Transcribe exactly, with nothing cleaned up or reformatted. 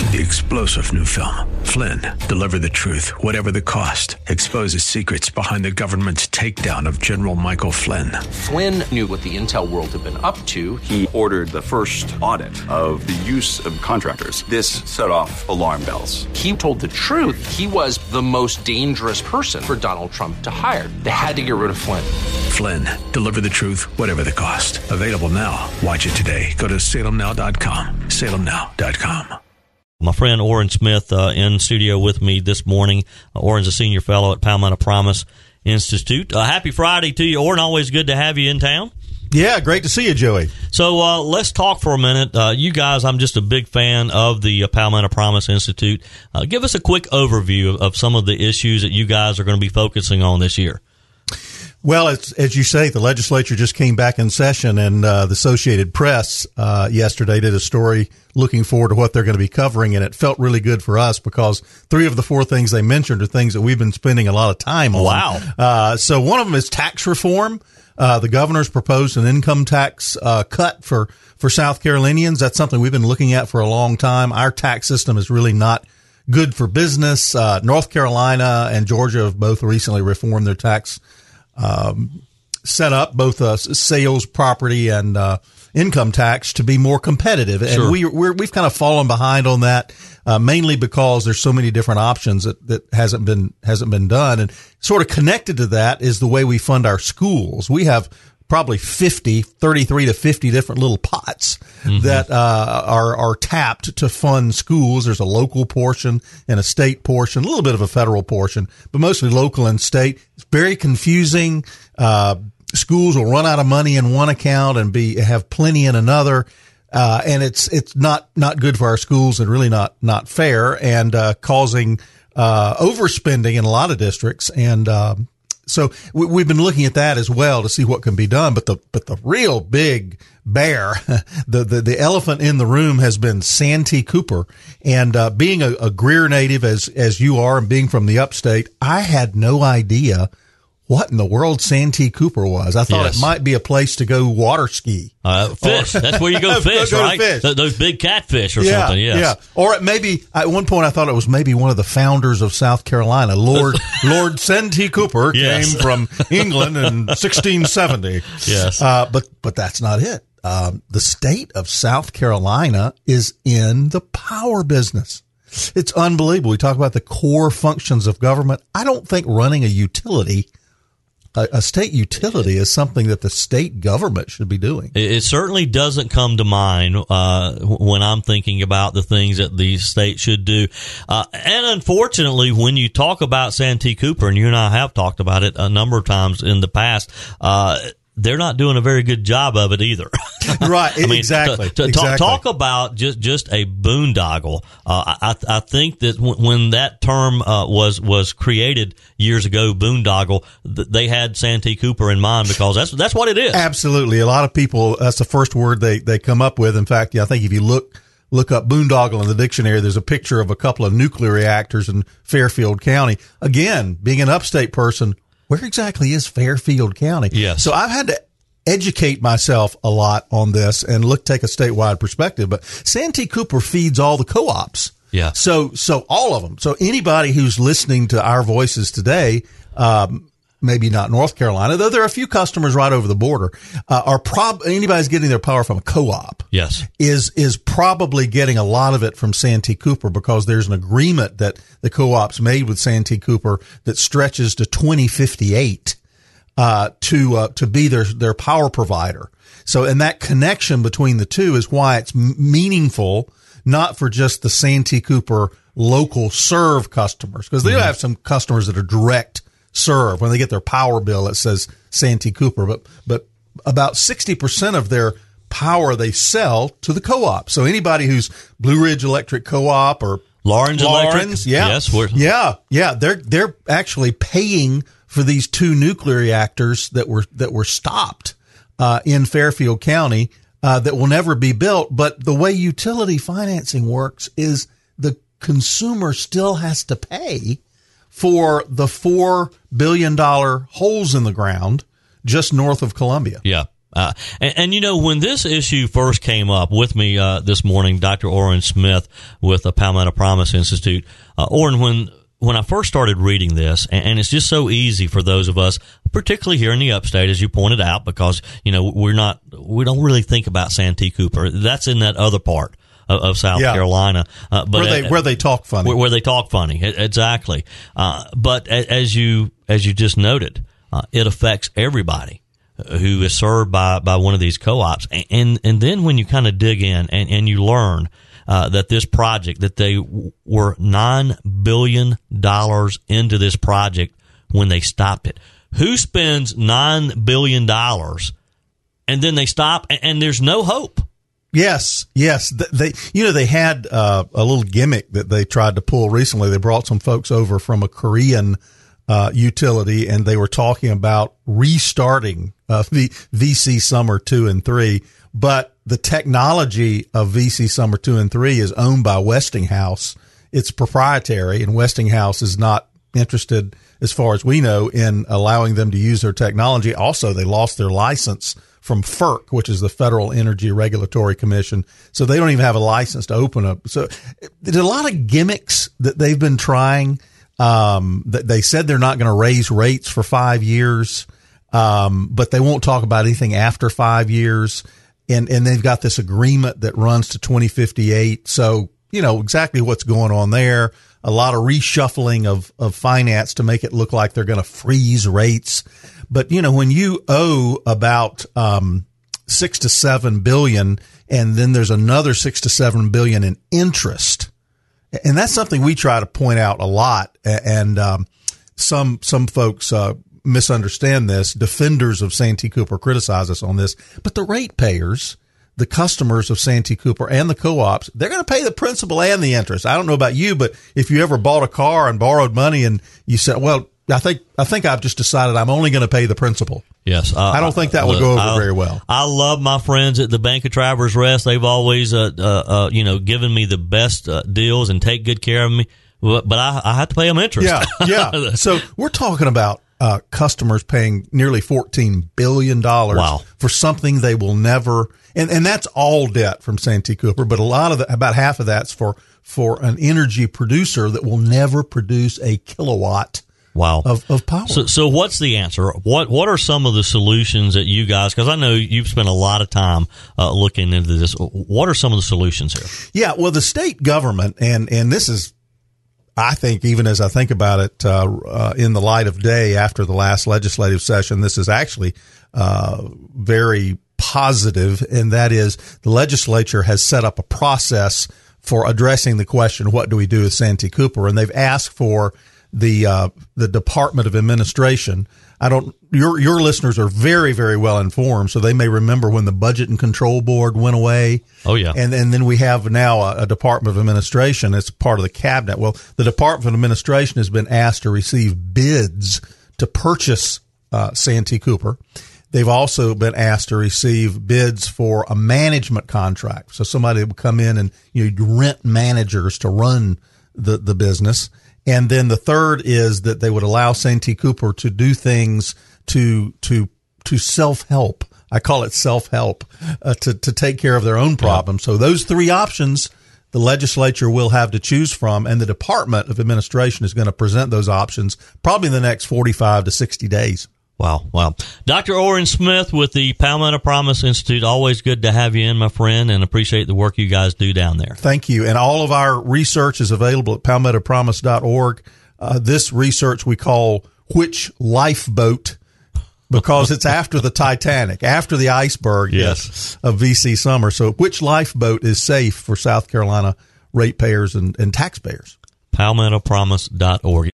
the explosive new film, Flynn, deliver the truth, whatever the cost, exposes secrets behind the government's takedown of General Michael Flynn. Flynn knew what the intel world had been up to. He ordered the first audit of the use of contractors. This set off alarm bells. He told the truth. He was the most dangerous person for Donald Trump to hire. They had to get rid of Flynn. Flynn, deliver the truth, whatever the cost. Available now. Watch it today. Go to salem now dot com. salem now dot com. My friend Orrin Smith uh, in studio with me this morning. Uh, Orrin's a senior fellow at Palmetto Promise Institute. Uh, happy Friday to you, Orrin. Always good to have you in town. Yeah, great to see you, Joey. So uh, let's talk for a minute. Uh, you guys, I'm just a big fan of the uh, Palmetto Promise Institute. Uh, give us a quick overview of, of some of the issues that you guys are going to be focusing on this year. Well, as, as you say, the legislature just came back in session, and uh, the Associated Press uh, yesterday did a story looking forward to what they're going to be covering, and it felt really good for us because three of the four things they mentioned are things that we've been spending a lot of time on. Wow. Uh, so one of them is tax reform. Uh, the governor's proposed an income tax uh, cut for, for South Carolinians. That's something we've been looking at for a long time. Our tax system is really not good for business. Uh, North Carolina and Georgia have both recently reformed their tax Um, set up both uh, sales, property, and uh, income tax to be more competitive. And sure. we, we're, we've kind of fallen behind on that, uh, mainly because there's so many different options that, that hasn't been hasn't been done. And sort of connected to that is the way we fund our schools. We have probably fifty, thirty-three to fifty different little pots mm-hmm. that uh, are are tapped to fund schools. There's a local portion and a state portion, a little bit of a federal portion, but mostly local and state. It's very confusing. Uh, schools will run out of money in one account and be have plenty in another. Uh, and it's it's not not good for our schools and really not not fair and uh, causing uh, overspending in a lot of districts. And um, So we, we've been looking at that as well to see what can be done. But the but the real big bear, the the, the elephant in the room has been Santee Cooper. And uh, being a, a Greer native as as you are, and being from the upstate, I had no idea what in the world Santee Cooper was. I thought yes. it might be a place to go water ski. Uh, fish. Or, That's where you go fish, go right? Fish. Th- those big catfish or yeah, something, yes. Yeah. Or it maybe, at one point I thought it was maybe one of the founders of South Carolina. Lord Lord Santee Cooper yes. came from England in sixteen seventy. Yes. Uh, but, but that's not it. Um, the state of South Carolina is in the power business. It's unbelievable. We talk about the core functions of government. I don't think running a utility A, a state utility is something that the state government should be doing. It, it certainly doesn't come to mind uh, when I'm thinking about the things that the state should do. Uh, and unfortunately, when you talk about Santee Cooper, and you and I have talked about it a number of times in the past, uh, they're not doing a very good job of it either. Right, I mean, exactly. To, to exactly. Talk, talk about just, just a boondoggle. Uh, I, I think that w- when that term uh, was was created years ago, boondoggle, th- they had Santee Cooper in mind because that's that's what it is. Absolutely. A lot of people, that's the first word they, they come up with. In fact, I think if you look look up boondoggle in the dictionary, there's a picture of a couple of nuclear reactors in Fairfield County. Again, being an upstate person, where exactly is Fairfield County? Yes. So I've had to educate myself a lot on this and look, take a statewide perspective. But Santee Cooper feeds all the co-ops. Yeah. So, so all of them. So anybody who's listening to our voices today, um, maybe not North Carolina, though there are a few customers right over the border, uh, are prob, anybody's getting their power from a co-op. Yes. Is, is probably getting a lot of it from Santee Cooper because there's an agreement that the co-ops made with Santee Cooper that stretches to twenty fifty-eight. Uh, to, uh, to be their, their power provider. So, and that connection between the two is why it's m- meaningful, not for just the Santee Cooper local serve customers, because they mm-hmm. have some customers that are direct serve. When they get their power bill, it says Santee Cooper, but, but about sixty percent of their power they sell to the co-op. So anybody who's Blue Ridge Electric Co-op or Lawrence Lawrence, Electric. yeah. Yes. We're- yeah. Yeah. They're, they're actually paying for these two nuclear reactors that were that were stopped uh, in Fairfield County uh, that will never be built. But the way utility financing works is the consumer still has to pay for the four billion dollars holes in the ground just north of Columbia. Yeah. Uh, and, and, you know, when this issue first came up with me uh, this morning, Doctor Orrin Smith with the Palmetto Promise Institute, uh, Orrin, when when I first started reading this, and, and it's just so easy for those of us, particularly here in the upstate, as you pointed out, because, you know, we're not, we don't really think about Santee Cooper. That's in that other part of, of South yeah. Carolina. Uh, but where they, uh, where they talk funny. Where, where they talk funny, exactly. Uh, but as you, as you just noted, uh, it affects everybody who is served by, by one of these co-ops. And, and, and then when you kind of dig in and, and you learn uh, that this project, that they w- were nine billion dollars into this project when they stopped it. Who spends nine billion dollars and then they stop and, and there's no hope? Yes, yes. They, you know, they had uh, a little gimmick that they tried to pull recently. They brought some folks over from a Korean Uh, utility, and they were talking about restarting uh, v- VC Summer two and three. But the technology of V C Summer two and three is owned by Westinghouse. It's proprietary, and Westinghouse is not interested, as far as we know, in allowing them to use their technology. Also, they lost their license from F E R C, which is the Federal Energy Regulatory Commission. So they don't even have a license to open up. So there's a lot of gimmicks that they've been trying. Um, they said they're not going to raise rates for five years, um, but they won't talk about anything after five years. And, and they've got this agreement that runs to twenty fifty-eight. So, you know, exactly what's going on there. A lot of reshuffling of, of finance to make it look like they're going to freeze rates. But, you know, when you owe about, um, six to seven billion, and then there's another six to seven billion in interest. And that's something we try to point out a lot. And um, some some folks uh, misunderstand this. Defenders of Santee Cooper criticize us on this. But the ratepayers, the customers of Santee Cooper and the co-ops, they're going to pay the principal and the interest. I don't know about you, but if you ever bought a car and borrowed money and you said, well, I think I think I've just decided I'm only going to pay the principal. Yes. Uh, I don't think that would go over I, very well. I love my friends at the Bank of Travelers Rest. They've always, uh, uh, uh, you know, given me the best uh, deals and take good care of me. But I, I have to pay them interest. Yeah, yeah. So we're talking about uh, customers paying nearly fourteen billion dollars wow. for something they will never, and, and that's all debt from Santee Cooper, but a lot of the, about half of that's for, for an energy producer that will never produce a kilowatt Wow. Of, of power. So, so what's the answer? What What are some of the solutions that you guys, because I know you've spent a lot of time uh, looking into this. What are some of the solutions here? Yeah, well, the state government, and, and this is, I think, even as I think about it uh, uh, in the light of day after the last legislative session, this is actually uh, very positive, and that is the legislature has set up a process for addressing the question, what do we do with Santee Cooper? And they've asked for the uh, the Department of Administration. I don't. Your your listeners are very very well informed, so they may remember when the Budget and Control Board went away. Oh yeah, and and then we have now a, a Department of Administration. It's part of the cabinet. Well, the Department of Administration has been asked to receive bids to purchase uh, Santee Cooper. They've also been asked to receive bids for a management contract, so somebody would come in and you know, rent managers to run the the business. And then the third is that they would allow Santee Cooper to do things to to to self-help. I call it self-help, uh, to, to take care of their own problems. So those three options the legislature will have to choose from, and the Department of Administration is going to present those options probably in the next forty-five to sixty days. Wow, wow. Doctor Orrin Smith with the Palmetto Promise Institute, always good to have you in, my friend, and appreciate the work you guys do down there. Thank you. And all of our research is available at palmetto promise dot org. Uh, this research we call Which Lifeboat, because it's after the Titanic, after the iceberg yes. of V C Summer. So which lifeboat is safe for South Carolina ratepayers and, and taxpayers? palmetto promise dot org.